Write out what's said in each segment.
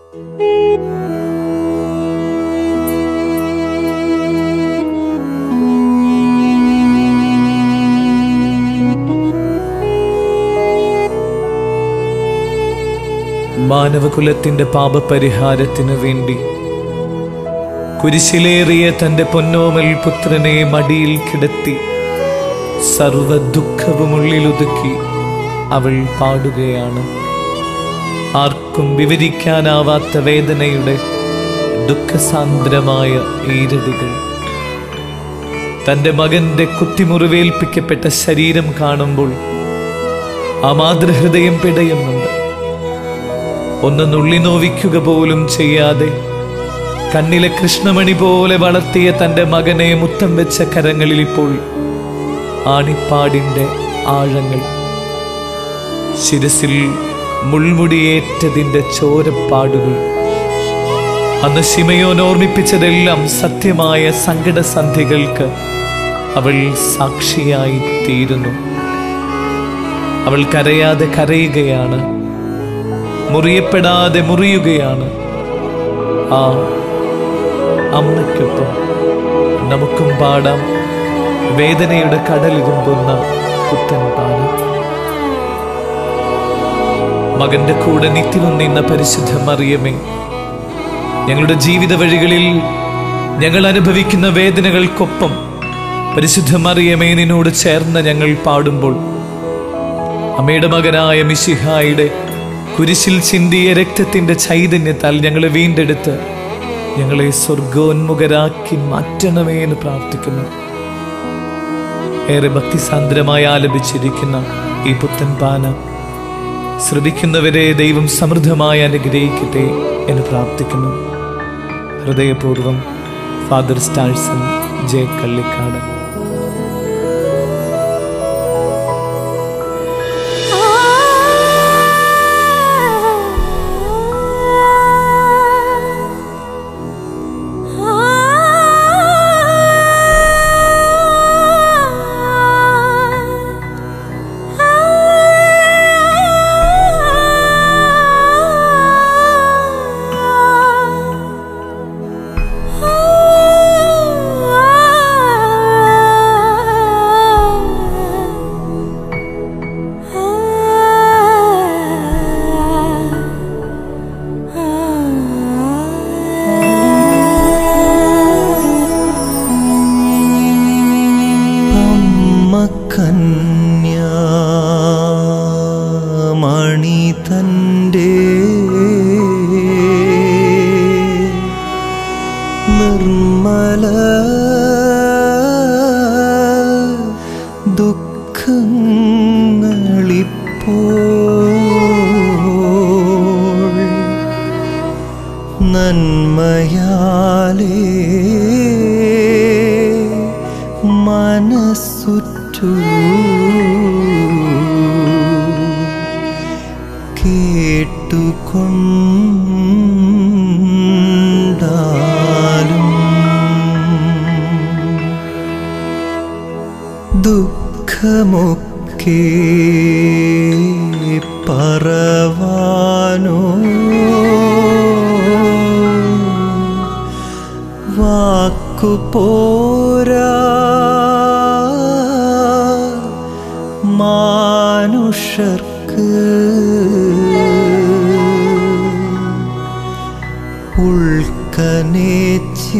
മാനവകുലത്തിന്റെ പാപപരിഹാരത്തിനു വേണ്ടി കുരിശിലേറിയ തന്റെ പൊന്നോമൽ പുത്രനെ മടിയിൽ കിടത്തി സർവ ദുഃഖവും ഉള്ളിലൊതുക്കി അവൾ പാടുകയാണ്. ആർക്കും വിവരിക്കാനാവാത്ത വേദനയുടെ ദുഃഖസാന്ദ്രമായ ഈരടികൾ. തന്റെ മകന്റെ കുത്തിമുറിവേൽപ്പിക്കപ്പെട്ട ശരീരം കാണുമ്പോൾ ആ മാതൃഹൃദയം പിടയുന്നുണ്ട്. ഒന്ന് നുള്ളി നോവിക്കുക പോലും ചെയ്യാതെ കണ്ണിലെ കൃഷ്ണമണി പോലെ വളർത്തിയ തന്റെ മകനെ മുത്തം വെച്ച കരങ്ങളിൽ ഇപ്പോൾ ആണിപ്പാടിന്റെ ആഴങ്ങൾ, ശിരസിൽ മുൾമുടിയേറ്റതിന്റെ ചോരപ്പാടുകൾ. അന്ന് ശിമയോൻ ഓർമ്മിപ്പിച്ചതെല്ലാം സത്യമായ സങ്കടസന്ധികൾക്ക് അവൾ സാക്ഷിയായി തീരുന്നു. അവൾ കരയാതെ കരയുകയാണ്, മുറിയപ്പെടാതെ മുറിയുകയാണ്. ആ അമ്മയ്ക്കൊപ്പം നമുക്കും പാടാം വേദനയുടെ കടലിരുമ്പുന്ന പുത്തൻ പാനം. മകന്റെ കൂടെ നിത്യവും നിന്ന പരിശുദ്ധ മറിയമേ, ഞങ്ങളുടെ ജീവിത വഴികളിൽ ഞങ്ങൾ അനുഭവിക്കുന്ന വേദനകൾക്കൊപ്പം പരിശുദ്ധ മറിയമേ നിന്നോട് ചേർന്ന് ഞങ്ങൾ പാടുമ്പോൾ അമ്മയുടെ മകനായ മിശിഹായുടെ കുരിശിൽ ചിന്തിയ രക്തത്തിന്റെ ചൈതന്യത്താൽ ഞങ്ങളെ വീണ്ടെടുത്ത് ഞങ്ങളെ സ്വർഗോന്മുഖരാക്കി മാറ്റണമേ എന്ന് പ്രാർത്ഥിക്കുന്നു. ഏറെ ഭക്തിസാന്ദ്രമായി ആലപിച്ചിരിക്കുന്ന ഈ പുത്തൻ പാന ശ്രവിക്കുന്നവരെ ദൈവം സമൃദ്ധമായി അനുഗ്രഹിക്കട്ടെ എന്ന് പ്രാർത്ഥിക്കുന്നു. ഹൃദയപൂർവം ഫാദർ സ്റ്റാഴ്സൺ ജെ കള്ളിക്കാട്. മണി തൻ്റെ നിർമ്മല ദുഃഖങ്ങളിപ്പോൾ നന്മയാലേ മനസ്സുറ്റു കേട്ടുകൊണ്ടാലും ദുഃഖമൊക്കെ പറവാനോ വാക്കുപോരാ മാനുഷർക്ക് ഉൾക്കനെ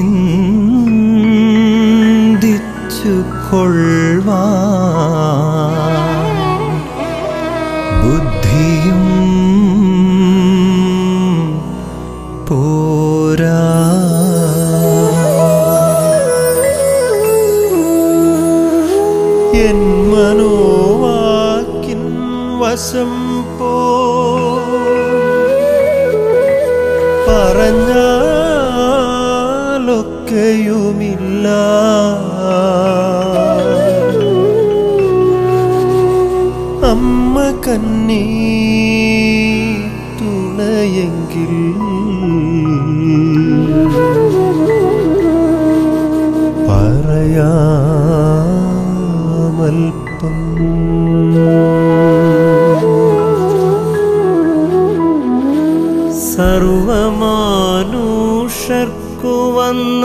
ചിന്തിച്ചു കൊള്ളുവാൻ ബുദ്ധിയും പോരാ. എൻ മനോവാക്കിൻ വശം പോ പറഞ്ഞാലൊക്കെയുമില്ല അമ്മ കന്നീ തുണയെങ്കിൽ പറയാമൽപ്പം സർവമാ വന്ന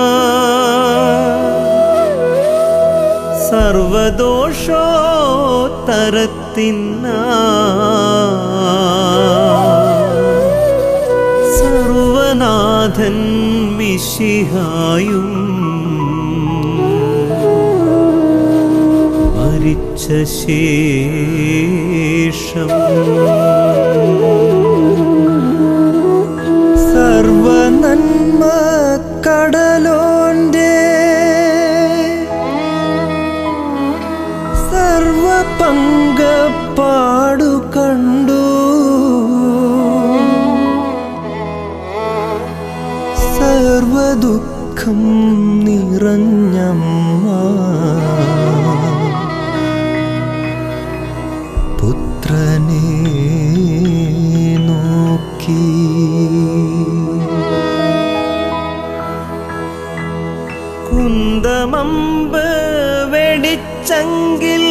സർവദോഷോത്തരത്തിന്ന സർവനാഥൻ മിശിഹായും മരിച്ച ശേഷം സർവനന്മ കടലോന്റെ സർവപങ്കപ്പാടു കണ്ടു സർവദുഃഖം നിറഞ്ഞമ്മ പുത്രനെ നോക്കി കുന്തമമ്പ് വെടിച്ചെങ്കിൽ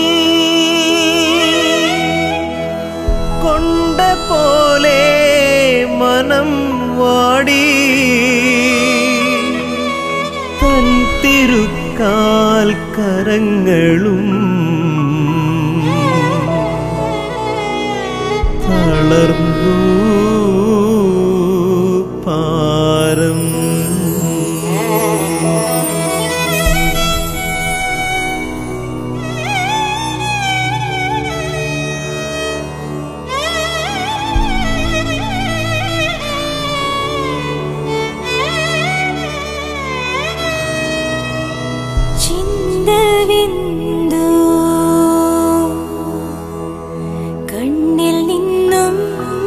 കൊണ്ട പോലെ മനം വാടി തൻ തിരുക്കാൽ കരങ്ങളും തളർന്നു പാരം ചിന്തവിന്ദു കണ്ണിൽ നിന്നും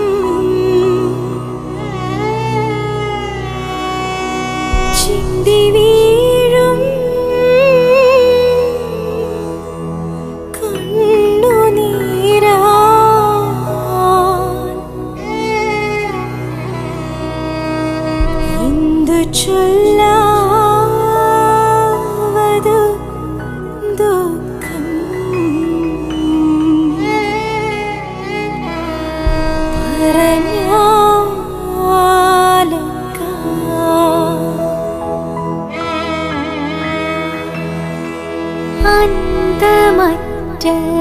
ചിന്തി വീഴും കണ്ണുനീരാ എന്തു ചൊല്ലാവതു ദുഃഖം പറഞ്ഞാലൊക്ക അന്തമറ്റ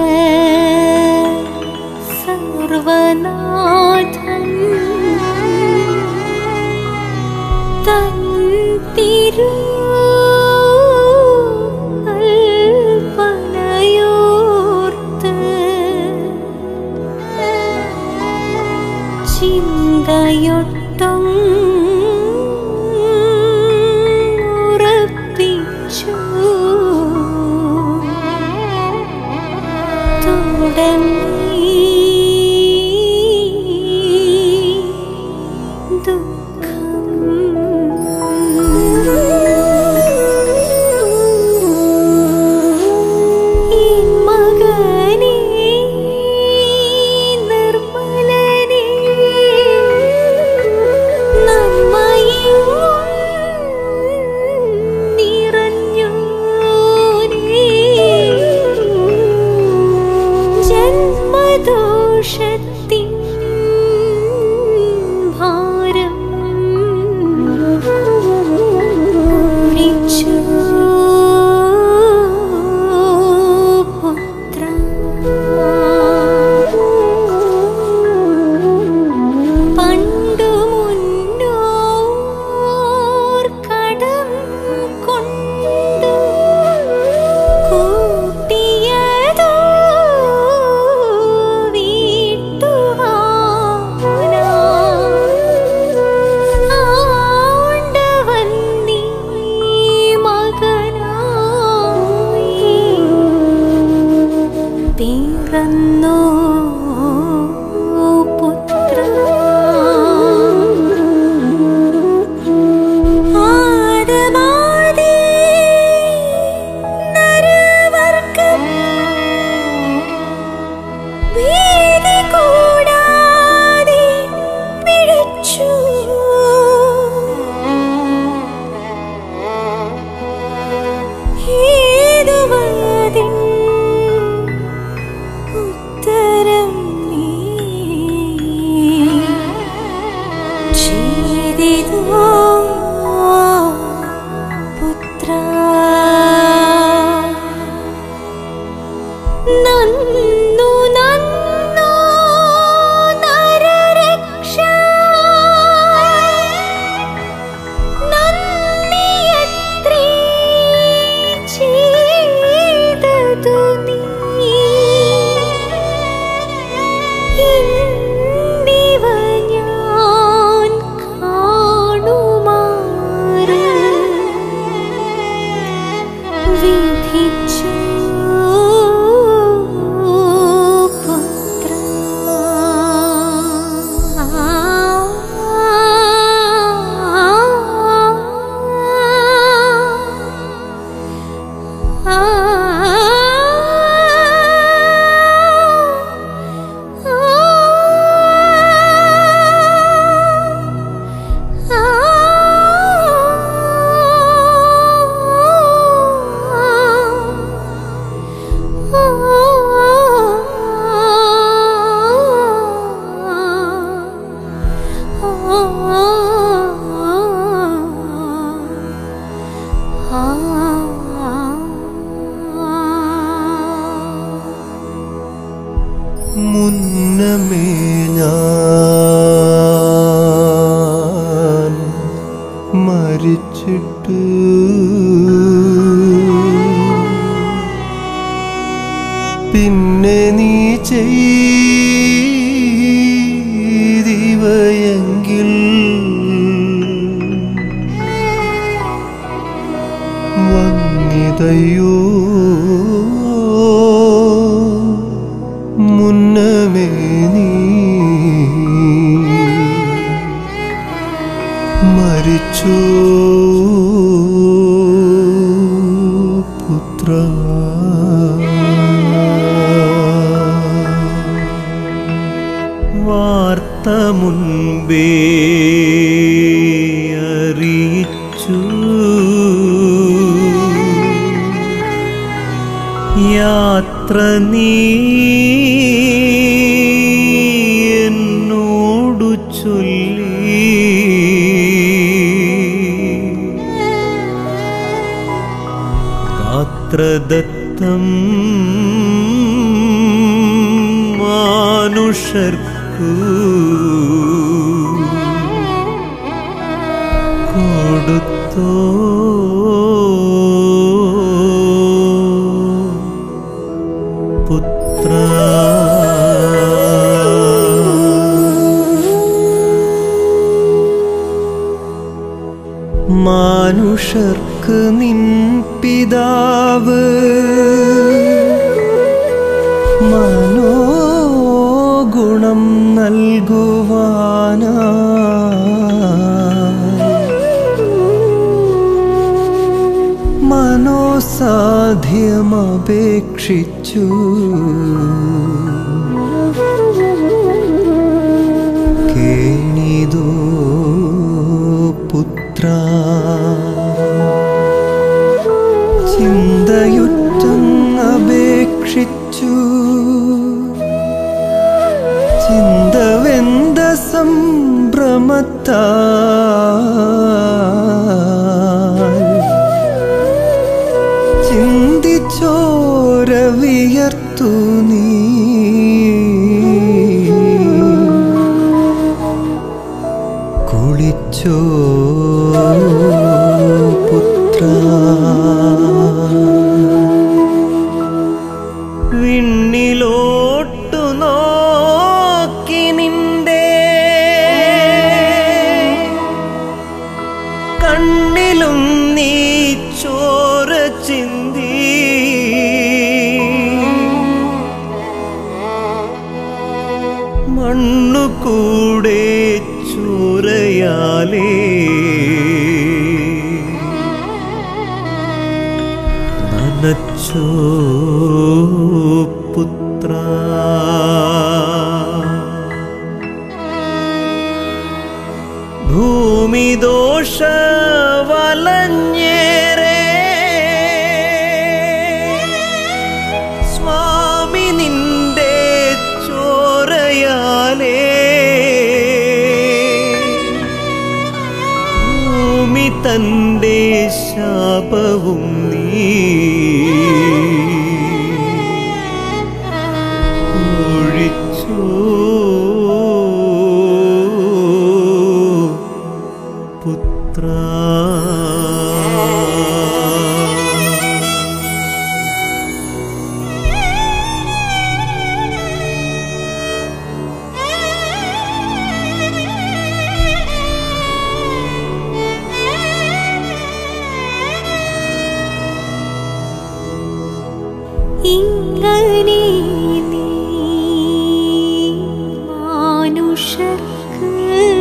സർവനാഥൻ തൻ തിരു കൽപ്പനയോർത്ത് ചിന്തയൊട്ടും ഉറപ്പിച്ചു തുടങ്ങി ദുഃഖം മുന്നമേ ഞാൻ മരിച്ചിട്ട് പിന്നെ നീ ചെയ്തിവയെങ്കിൽ വന്നിതയോ മുന്നമേ നീ മരിച്ചോ പുത്ര. വാർത്ത മുൻപേ അറിയിച്ചു യാത്ര നീ എന്നോടു ചൊല്ലി ഗാത്രദത്തം മാനുഷർക്കു കൊടുത്തോ പുത്ര. മാനുഷർക്ക് നിൻ പിതാവ് മനോഗുണം നൽകുവാനാ മനോസാധ്യമപേക്ഷിച്ചു കേണിതോ പുത്ര. ചിന്തയുറ്റങ്ങപേക്ഷിച്ചു ചിന്തവെന്ത സംഭ്രമത്താൽ ചിന്തിച്ചോര വിയർത്തു നീ കുളിച്ചോ പുത്ര. വിണ്ണിലോട്ടു നോക്കി നിന്റെ കണ്ണിലും നീ ചോര ചിന്തി മണ്ണുകൂടെ ചോരയാലേ നനച്ചോ പുത്ര. ഭൂമിദോഷ വലഞ്ഞേരെ സ്വാമി നിന്റെ ചോരയാലേ ഭൂമി തന്റെ ശാപവും നീ ഒഴിച്ചോ പുത്ര. ഇങ്ങനെ നീ മാനുഷർക്ക്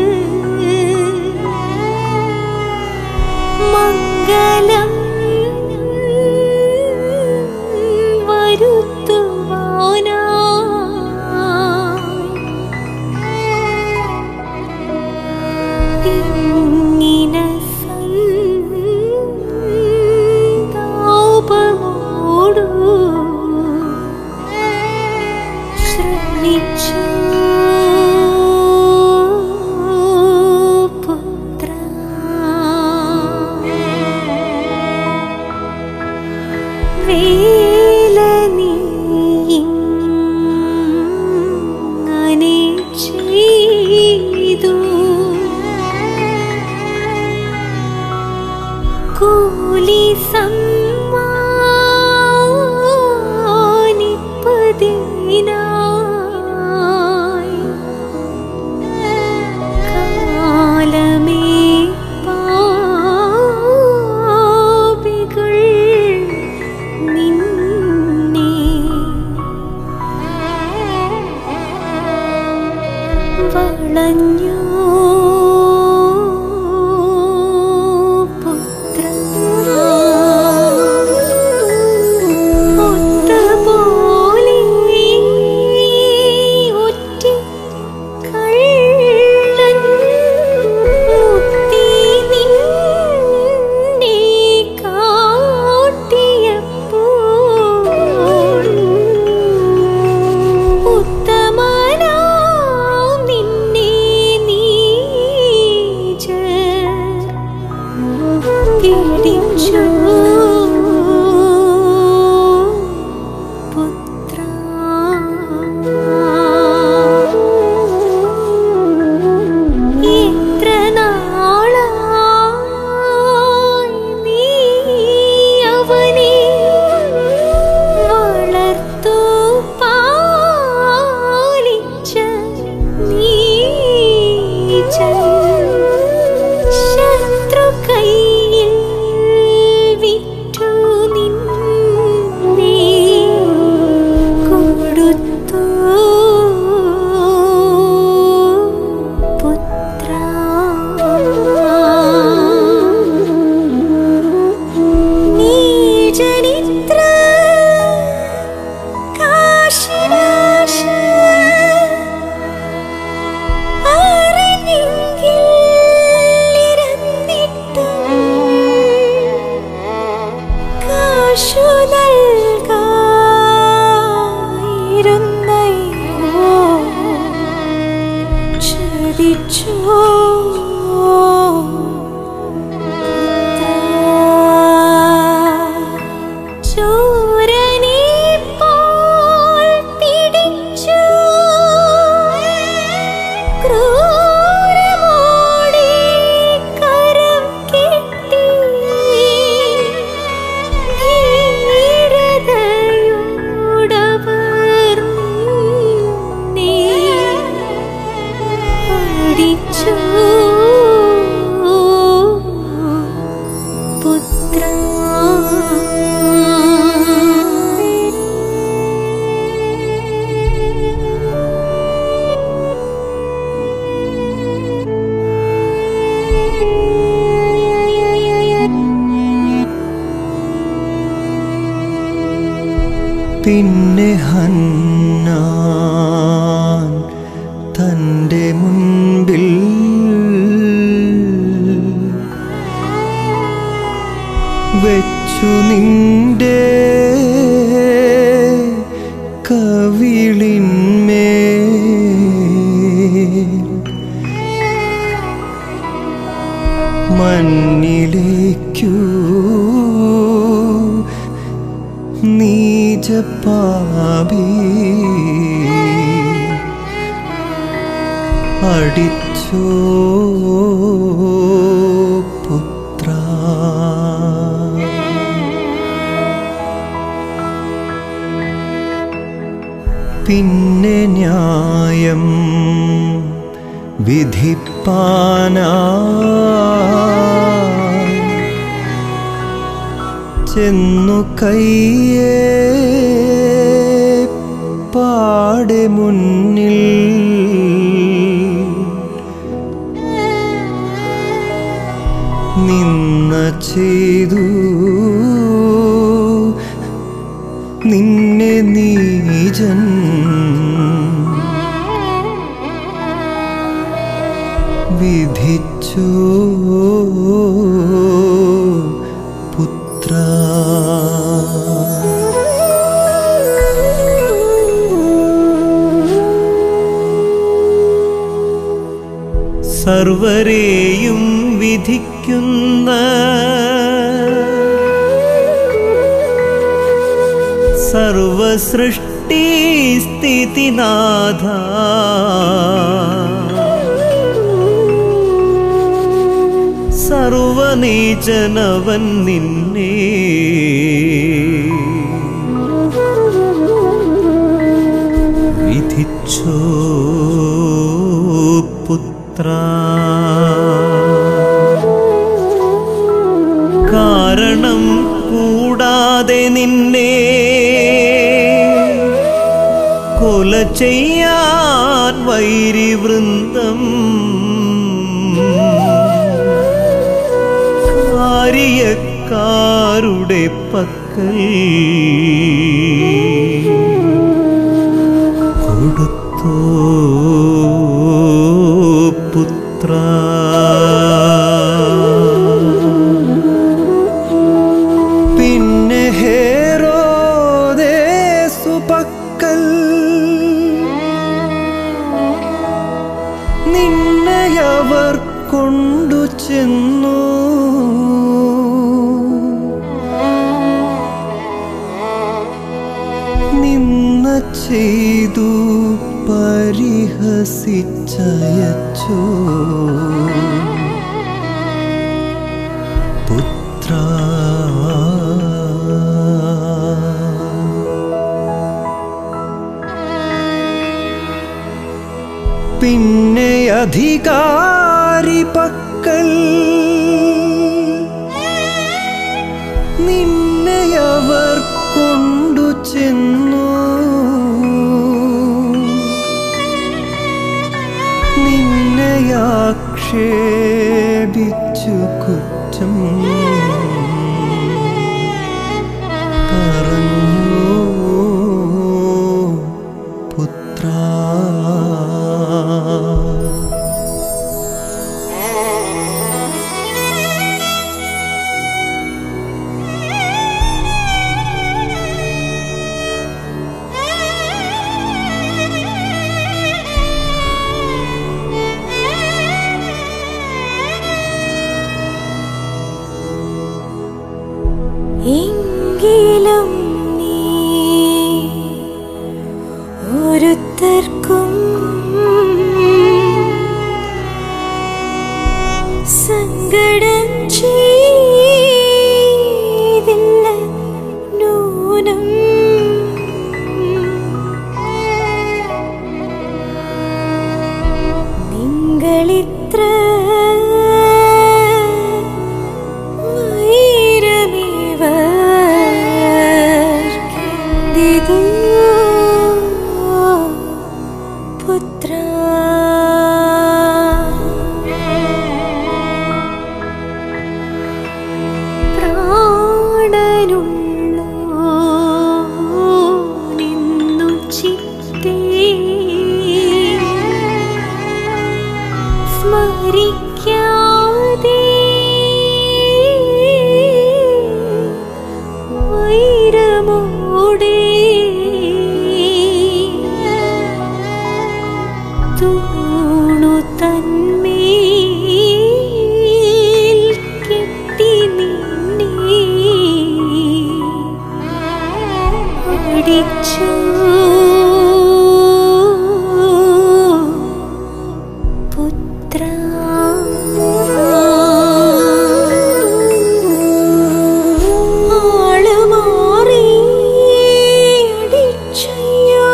മംഗളം വരുത്തുവാനായി ഇങ്ങിന സന്താപമോടു കാലമേ പാപികൾ നിന്നെ വളഞ്ഞു പിന്നെ ഹന്നാൻ തൻ്റെ മുൻപിൽ വെച്ചു നിന്റെ കവിളിന്മേൽ മണ്ണിലേക്കു നീചപാപി അടിച്ചോ പുത്ര. പിന്നെ ന്യായം വിധിപ്പാനായി ചെന്നു കയ്യേ പാടെ മുന്നിൽ നിന്ന ചെയ്തു നിന്നെ നീചൻ വിധിച്ചോ പുത്ര. സർവരെയും വിധിക്കുന്ന സർവസൃഷ്ടി സ്ഥിതിനാഥ, സർവനീചനവൻ നിന്നെ വിധിച്ചോ പുത്ര. കാരണം കൂടാതെ നിന്നെ കൊല ചെയ്യാൻ വൈരിവൃന്ദം കാര്യക്കാരുടെ പക്കൽ കൊടുത്തോ പുത്ര. പിന്നെ ഹേരോദേസു പക്കൽ നിന്നെയവർ കൊണ്ടു ചെന്നു. നിന്ന ചെയ്തു പരിഹസിച്ചയച്ചോ പുത്ര. പിന്നെ അധികാരി പക്കൽ നിന്നെയവർ കൊണ്ടു ചെന്നു. നിന്നെയാക്ഷേപിച്ചു കുറ്റം പറഞ്ഞു പുത്ര. എങ്കിലും നീ ഒരുത്തർക്കും സങ്കടം ചെയ്തില്ല നൂനം. നിങ്ങളിത്ര പുത്ര. പ്രാണനുള്ളോ നിന്നു ചിത്തേ സ്മരിക്കാതെ വൈരമോടെ തൂണു തന്മേൽ കെട്ടി നിന്നെ അടിച്ചു പുത്ര. ആളുമാറി അടിച്ചയ്യോ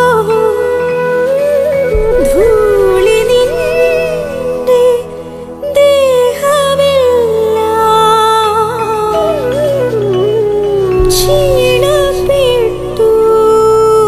ധൂളി നിന്റെ ദേഹമെല്ലാം ക്ഷീണപ്പെട്ടു.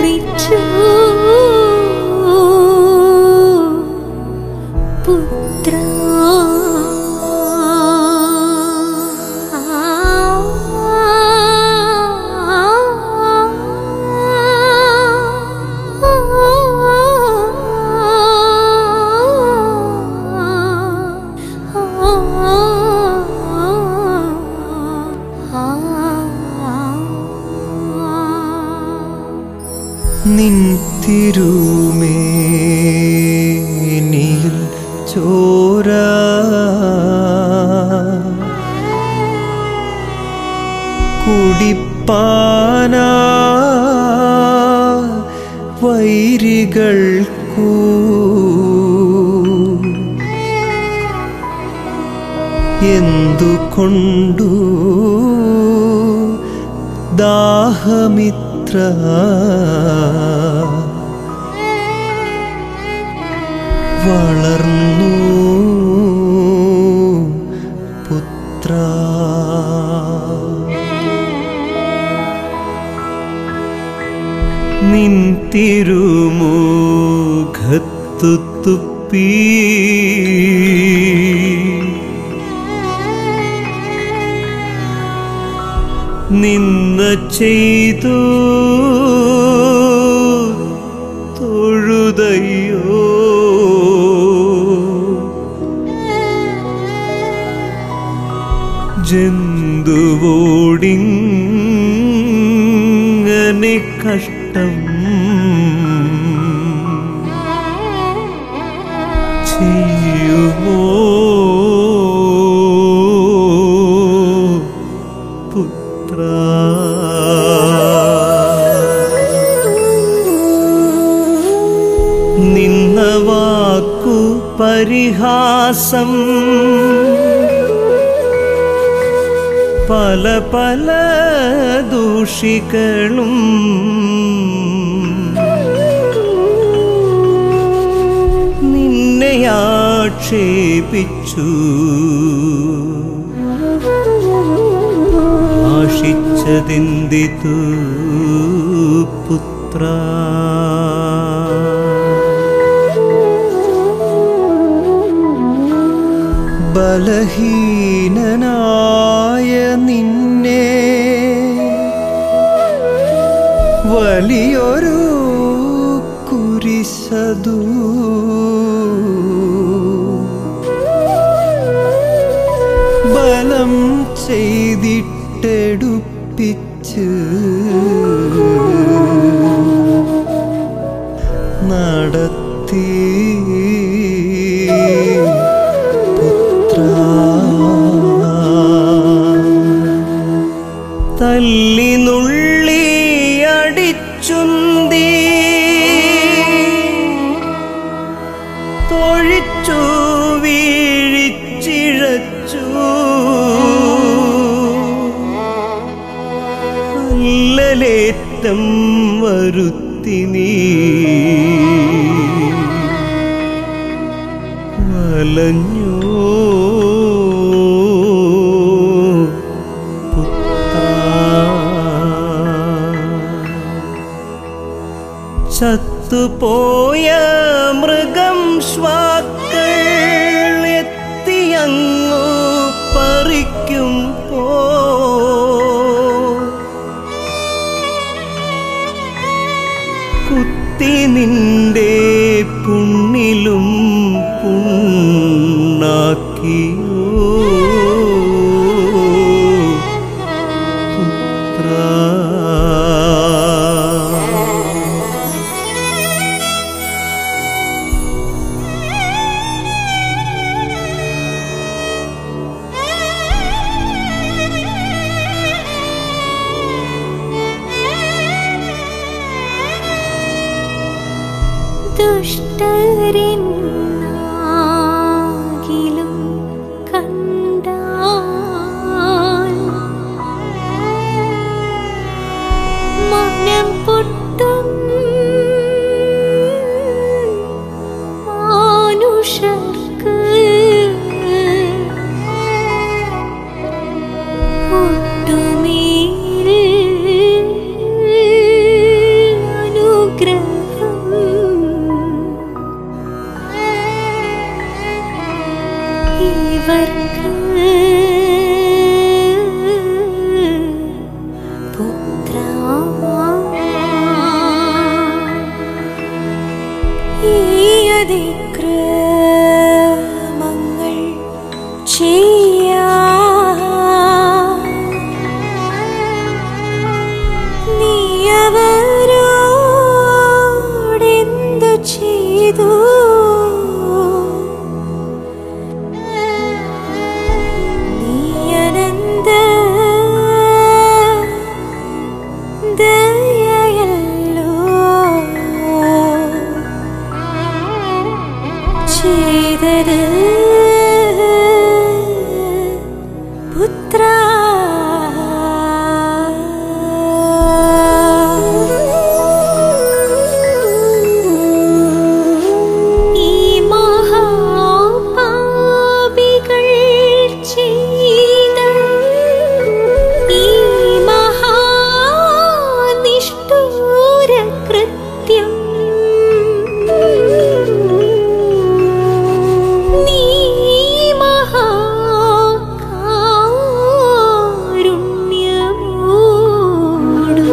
മുറിച്ചു പുത്ര നിൻ തിരുമേനിയിൽ ചോര കുടിപ്പാനാ വൈരികൾക്കൂ എന്തുകൊണ്ടു ദാഹമിത്ര വളർന്നു പുത്ര നിൻ തിരുമുഖത്തു തുപ്പി നിന്ന ചെയ്തു തൊഴുതയ്യോ ജന്തുവോടിങ്ങനെ കഷ്ടം ചെയ്യുമോ പുത്ര നിന്ന വാക്കു പരിഹാസം പല പല ദൂഷികളും നിന്നെ ആക്ഷേപിച്ചു ആശിച്ചതെന്തിതു പുത്ര ബലഹീനനായ നിന്നെ വലിയൊരു കുരിശതു ബലം ചെയ്തിട്ടെടുപ്പിച്ച് നടത്തി തല്ലി നുള്ളി അടിച്ചുന്തി തൊഴിച്ചു വീഴിച്ചിഴച്ചു അല്ലലേറ്റം വരുത്തി നീ വലഞ്ഞു ചത്തുപോയ മൃഗം ശ്വാക്കൾ എത്തിയങ്ങു പറിക്കും പോ കുത്തി നിന്റെ പുണ്ണിലും പുണ്ണാക്കിയോ പുത്ര ദുഷ്ടരെന്നാകിലും കണ്ടാൽ മനം പൊട്ടും മാനുഷർക്ക് ഒട്ടുമേൽ അനു അതിക്രമങ്ങൾ ചെയ്യാൻ നീ അവരോടെന്തു ചെയ്തു? നീ അനന്ത ദയയല്ലോ ചെയ്തത് പുത്രാ. ഈ മഹാപാപികൾ ചെയ്ത ഈ മഹാനിഷ്ഠൂര കൃത്യം നീ മഹാകാരുണ്യമോടു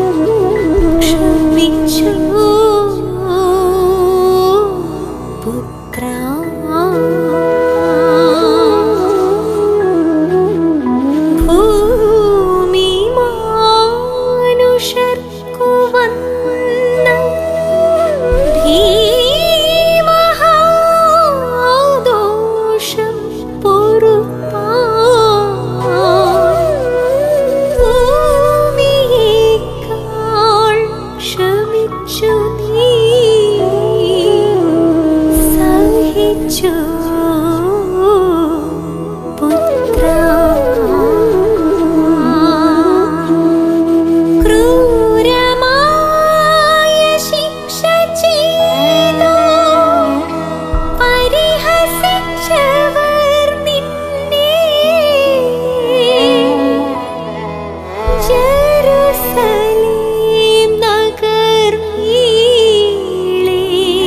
ക്ഷമിച്ചു പുത്രാ. ഭൂമി മാനുഷർക്കു വന്ന ഭീമഹാദോഷം പൊറുപ്പാൻ ഭൂമിയേക്കാൾ ക്ഷമിച്ചു നീ സഹിച്ചു പുത്രാ. ക്രൂരമായ ശിക്ഷ ചെയ്തു പരിഹസിച്ചവർ നിന്നെ ജെറുസലേം നഗർമീളെ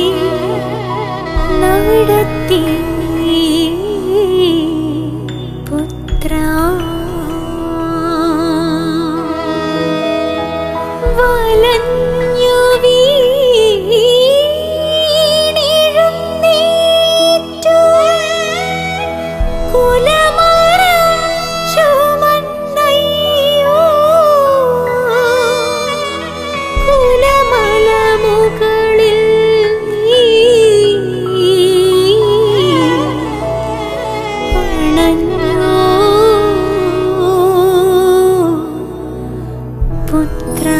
നടത്തി പുത്രാ. വലഞ്ഞു വീണെഴുന്നേറ്റു കുലമരം ചുമന്നയ്യോ കുലമലമുകളിൽ നീ അണഞ്ഞോ പുത്രാ.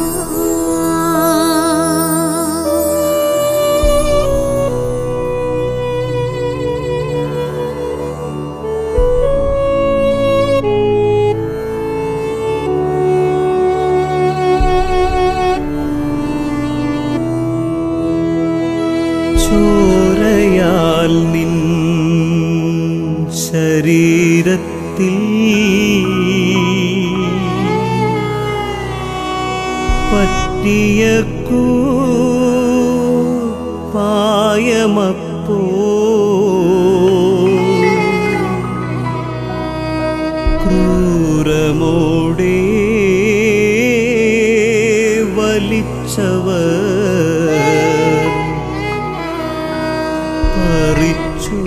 ചോരയാൽ നിൻ ശരീരത്തിൽ പറ്റിയ പായമപ്പോ ക്രൂരമോടെ വലിച്ചവർ പറിച്ചു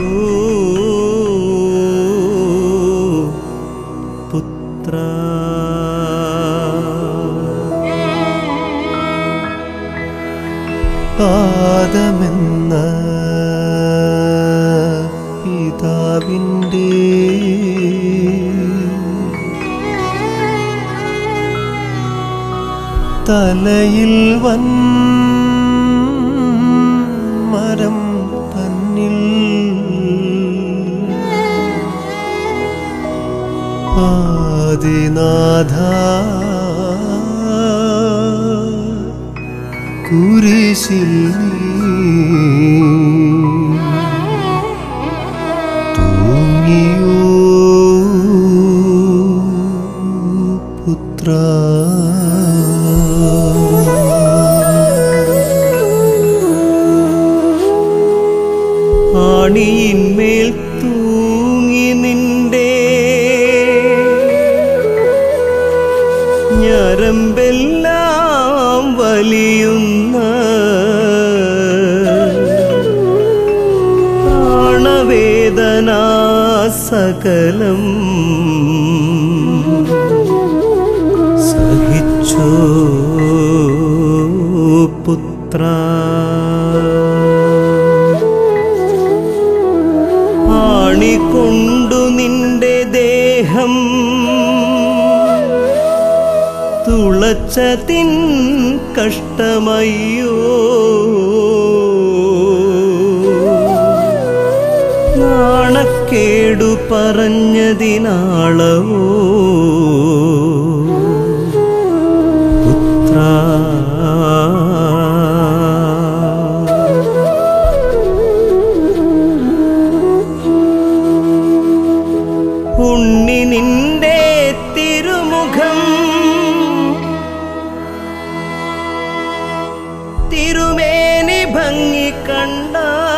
പുത്രാ. ആദമെന്ന പിതാവിൻ്റെ തലയിൽ മരം തന്നിൽ ആദിനാഥ കുരിശിൽ തൂങ്ങിയോ പുത്രാ. ആണിയിന്മേൽ തൂങ്ങി നിന്റെ ഞരമ്പെല്ലാം വലിയുന്ന സകലം സഹിച്ചോ പുത്ര. ആണികൊണ്ടു നിന്റെ ദേഹം തുളച്ചതിൻ കഷ്ടമയ്യോ. നാണക്കേടു പറഞ്ഞതിനാളവോ പുത്ര. ഉണ്ണി നിന്റെ തിരുമുഖം തിരുമേനി ഭംഗി കണ്ട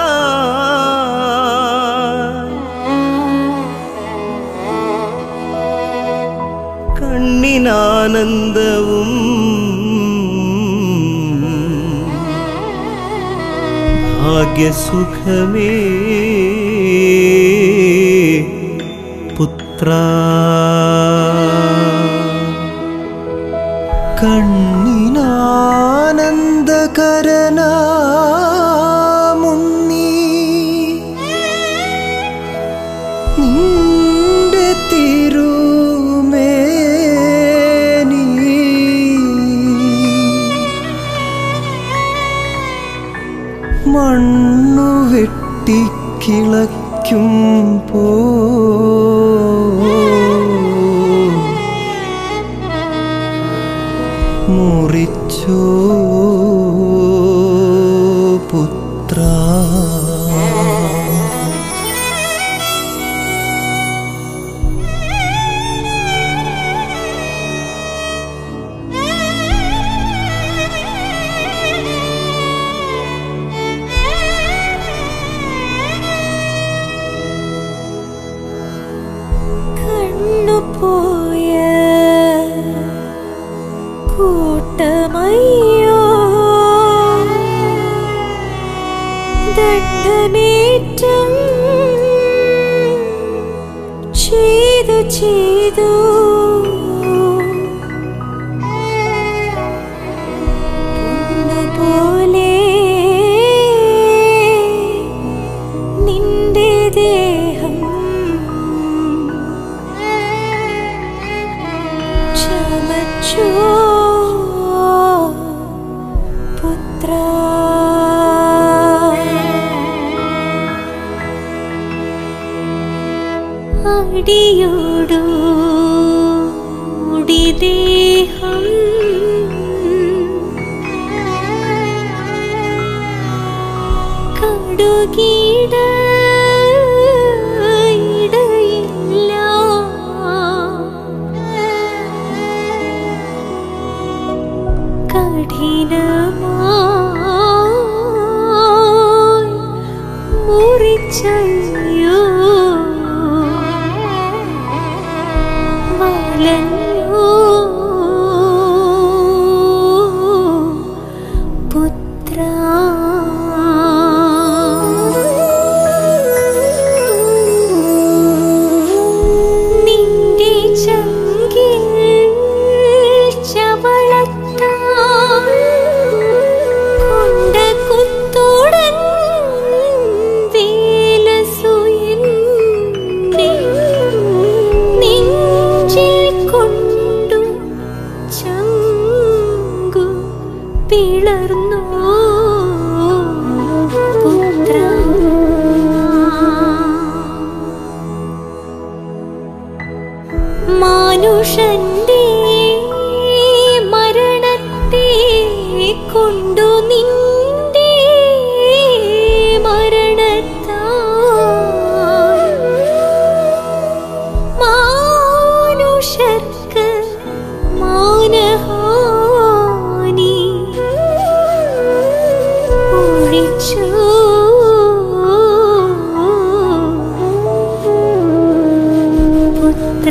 കണ്ണിനാനന്ദവും ഭാഗ്യസുഖമേ പുത്ര. കണ്ണിനാനന്ദകരനാമുണ്ണി നിന്റെ തിരുമേനി മണ്ണു വെട്ടിക്കിളയ്ക്കും പോ മുറിച്ചോ പുത്ര. കണ്ണുപോയ കൂട്ടമയ്യോ ദണ്ഡനേറ്റം ചെയ്തു പൊന്നുപോലെ നിന്റെ ദേഹം ചമച്ചോ പുത്ര. അടിയോടൂടി ദേഹം കടുകിട ഇടയില്ല. കഠിനമായി മുറിച്ചയ്യോ വലഞ്ഞോ പുത്ര. നിന്റെ ചങ്കിൽ ചവളത്താൽ കൊണ്ട കുത്തോടൻ വേലസുയന്റെ നെഞ്ചിൽ കൊണ്ടു ചങ്കു പിളർന്നു പുത്ര. മാനുഷന്റെ മരണത്തെ കൊണ്ടു നിന്റെ മരണത്താൽ മാനുഷർക്ക് മാനഹാനി ഒഴിച്ചു പുത്ര.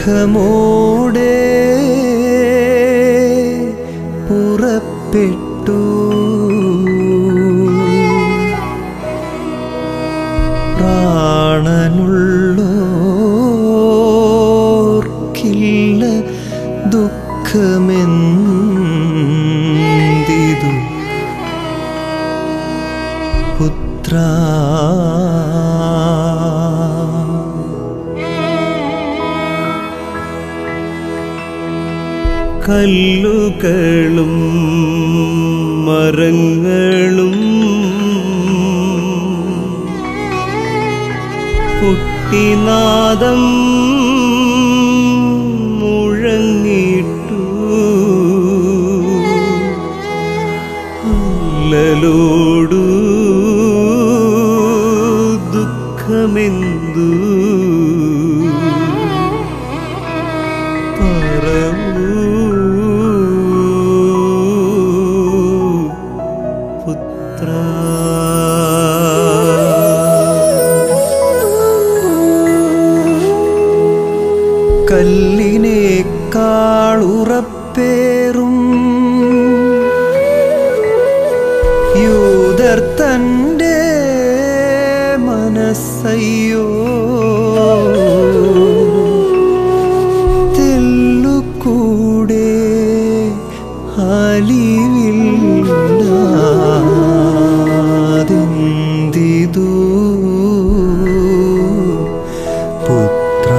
ദുഃഖമോടെ പുറപ്പെട്ടു. പ്രാണനുള്ളോർക്കില്ല ദുഃഖമെന്തിതു പുത്ര. കല്ലുകളും മരങ്ങളും പൊട്ടിനാദം മുഴങ്ങിട്ടു. അല്ലലോടു ദുഃഖമെന്തു പറവൂ പുത്ര. കല്ലിനേക്കാളുറപ്പേറും യൂദർ തൻ്റെ മനസ്സയ്യോ തെല്ലുകൂടെ അലിവില്ലാതെന്തിതു പുത്ര.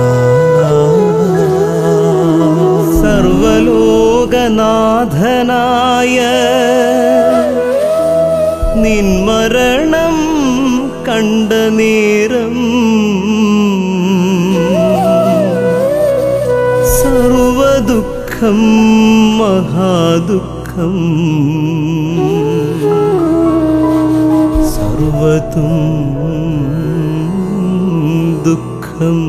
സർവലോകനാഥനായ നിൻമരണം കണ്ട നേരം സർവദുഃഖം മഹാദുഃഖം സർവതും ദുഃഖം.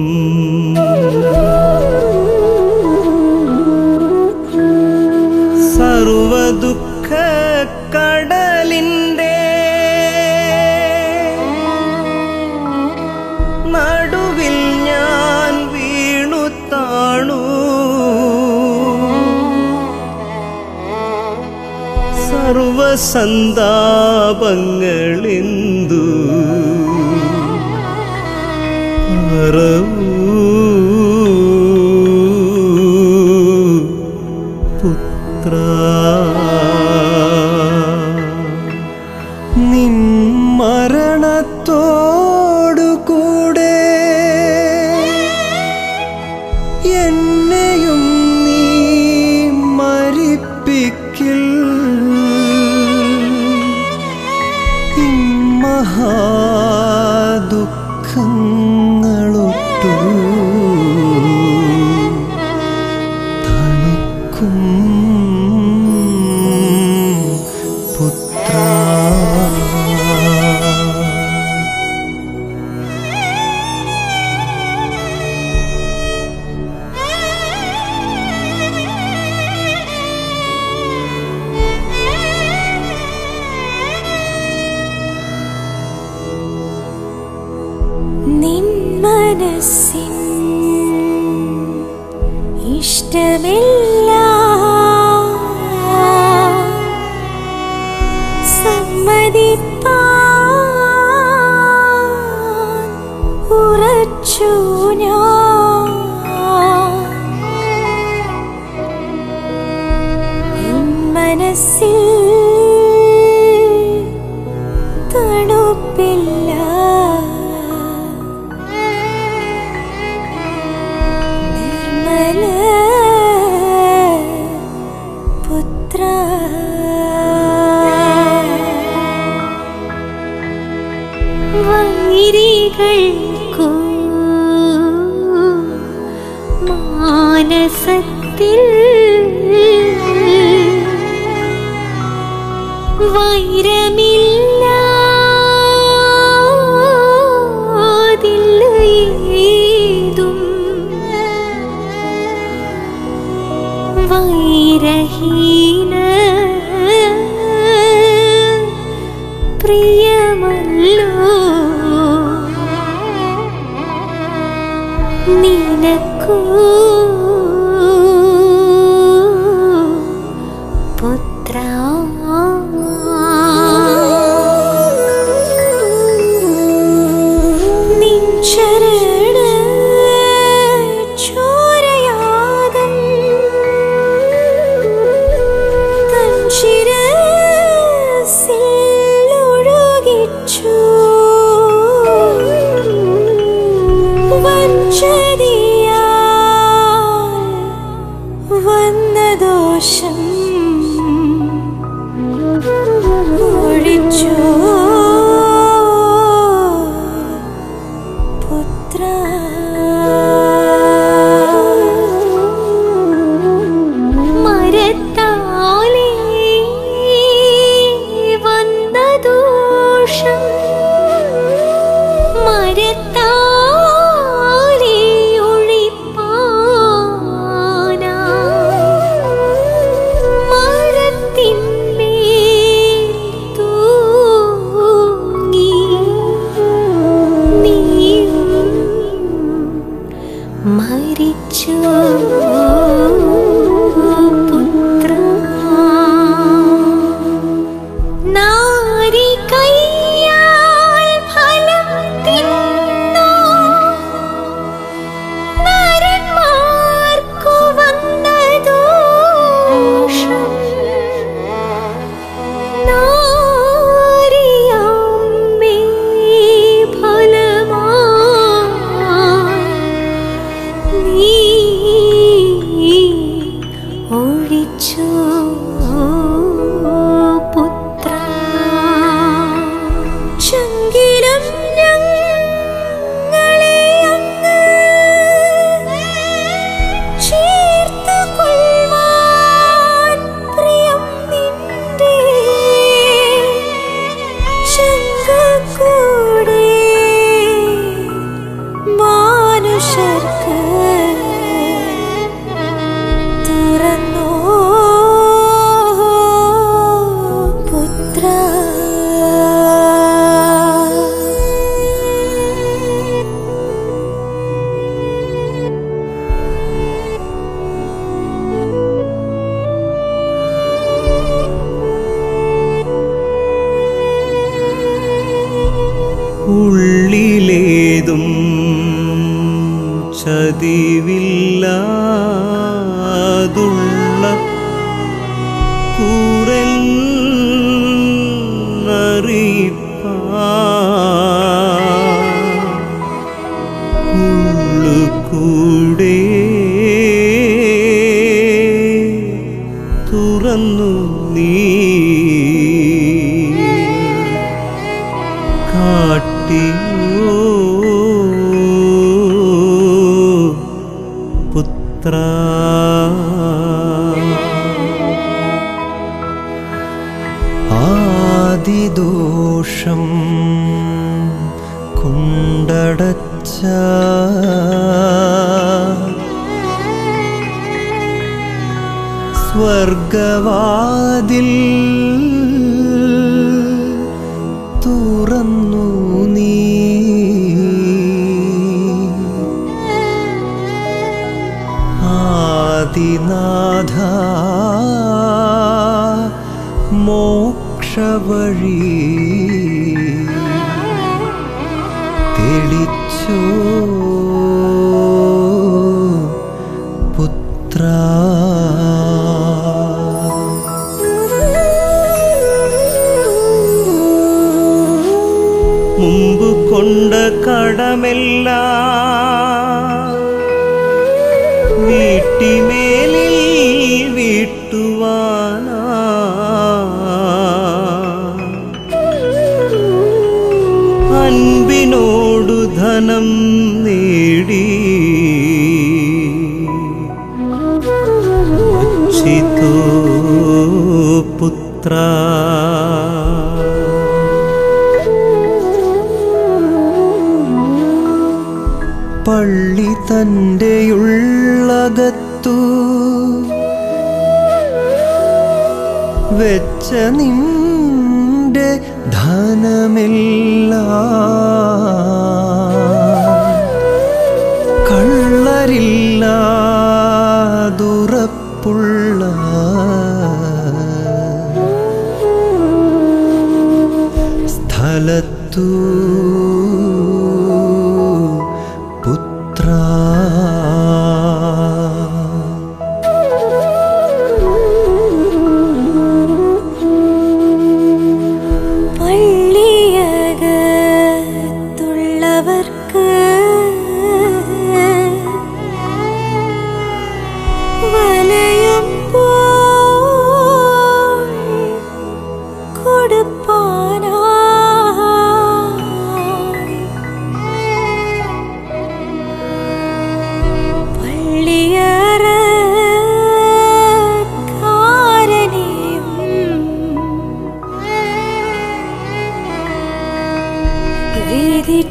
സർവദുഃഖ കടലിൻ്റെ നടുവിൽ ഞാൻ വീണു താണു. സർവസന്താപങ്ങളെന്തു പറവൂ പുത്ര. നിൻ മരണത്തോടുകൂടെ എന്നെയും നീ മരിപ്പിക്കിൽ. മഹാദുഃഖങ്ങളൊട്ടു തണുക്കും പുത്ര. നിൻ മനസ്സിൻ ഇഷ്ടമെല്ലാം സമ്മതിപ്പാൻ ഉറച്ചു ഞാൻ. നിൻ മനസ്സിൽ തണുപ്പില്ല. നിർമ്മല പുത്ര. വൈരികൾക്കു മാനസത്തിൽ വൈരമില്ലാതില്ലേതും വൈരഹീന പ്രിയമല്ലോ നിനക്കു കേൾക്കൂ പുത്ര. നിൻ ശരണ ചോരയാദം തൻ ശിരസിൽ ഒഴുകിച്ചു. വഞ്ചതിയാൽ വന്ന ദോഷം ഒഴിച്ചു പുത്ര. മരത്താലേ വന്ന ദോഷം മരത്താലേ ഒഴിപ്പാനാ മരത്തിന്മേൽ തൂങ്ങി നീയും മരിച്ചു പുത്ര. നാരി കയ്യാൽ ഫലം തിന്നോ നരന്മാർക്കു വന്ന ദോഷം. നാരിയമ്മേ ഫലമായി നീ ഒഴിച്ചു പുത്ര. ചങ്കിലം ഞങ്ങളെ അങ്ങ് ചേർത്തു കൊള്ളുവാൻ പ്രിയം നിന്റെ ചങ്കക്കൂടെ മാനുഷർക്ക് തുറന്നോ പുത്ര. ഉള്ളിലേതും ചതിവില്ലാതുള്ള ഉള്ളുകൂടെ തുറന്നു നീ കാട്ടിയോ പുത്ര. ആദിദോഷം കൊണ്ടടച്ച സ്വർഗവാതിൽ തുറന്നു നീ ആദിനാഥ മോക്ഷവഴി തെളിച്ചോ പുത്ര. മുമ്പ് കൊണ്ട കടമെല്ലാം വീട്ടിമേലിൽ വീട്ടുവാനാ അൻപിനോടു ധനം നേടി വച്ചിതോ പുത്ര. പള്ളി തൻ്റെയുള്ളകത്തു വെച്ച നിന്റെ ധനമെല്ലാം കള്ളരില്ല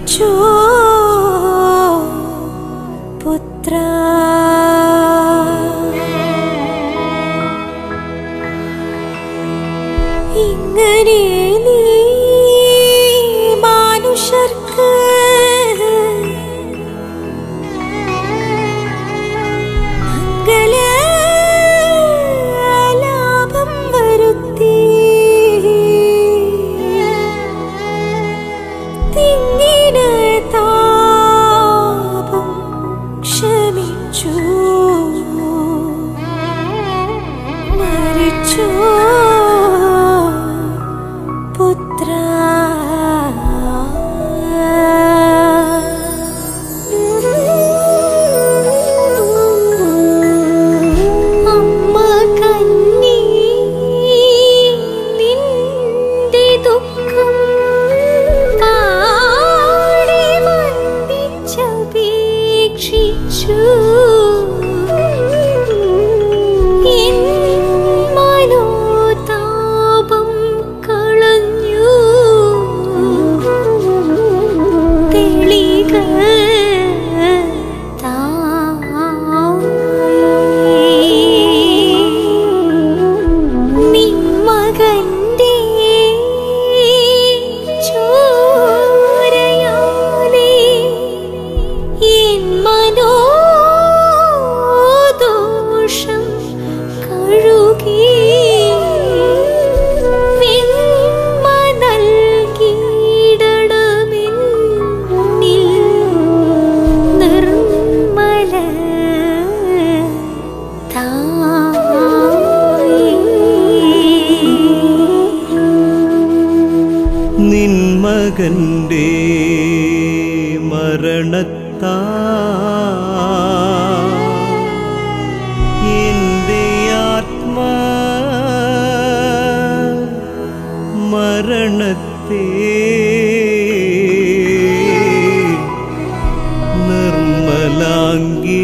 മരിച്ചോ പുത്ര. ഇങ്ങനെ നീ മനുഷ്യർക്ക് ലാഭം വരുത്തി തിങ്ങിന താപം ക്ഷമിച്ചു മരിച്ചു പുത്ര. അമ്മ കന്നി നിന്റെ ദുഃഖം പാടി വന്ദിച്ചപേക്ഷിച്ചു. എൻ മനോതാപം കളഞ്ഞു തെളിക നിൻ മകന്റെ ചോരയാലേ എൻ മനോദോഷം കഴുകി വെണ്മ നൽകിയിടണമെന്നിൽ നിർമ്മല നിൻ മകന്റെ മരണത്താ എന്റെ ആത്മാ മരണത്തെ നിർമ്മലാംഗി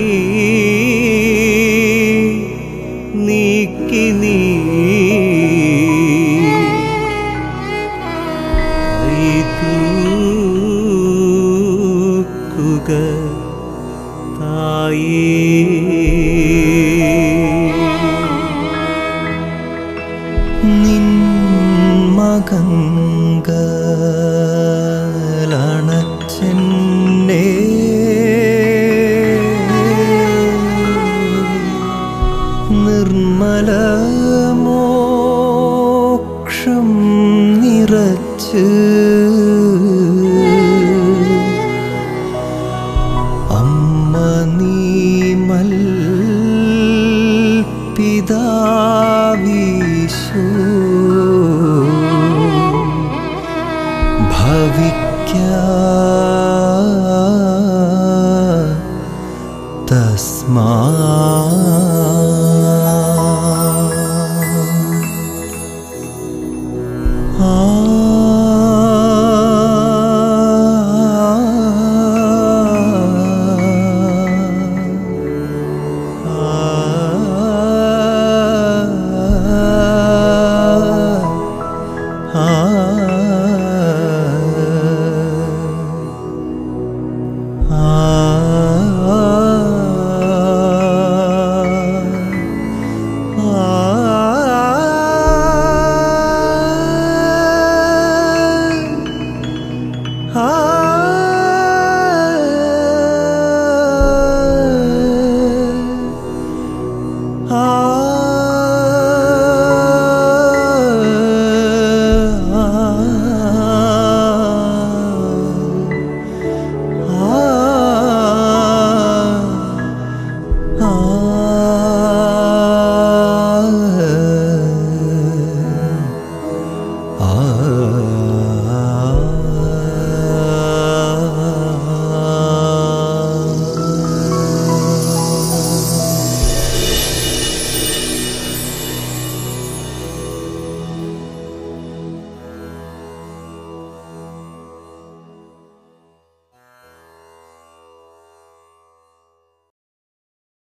നീക്കി നീ തൂക്കുക തായേ.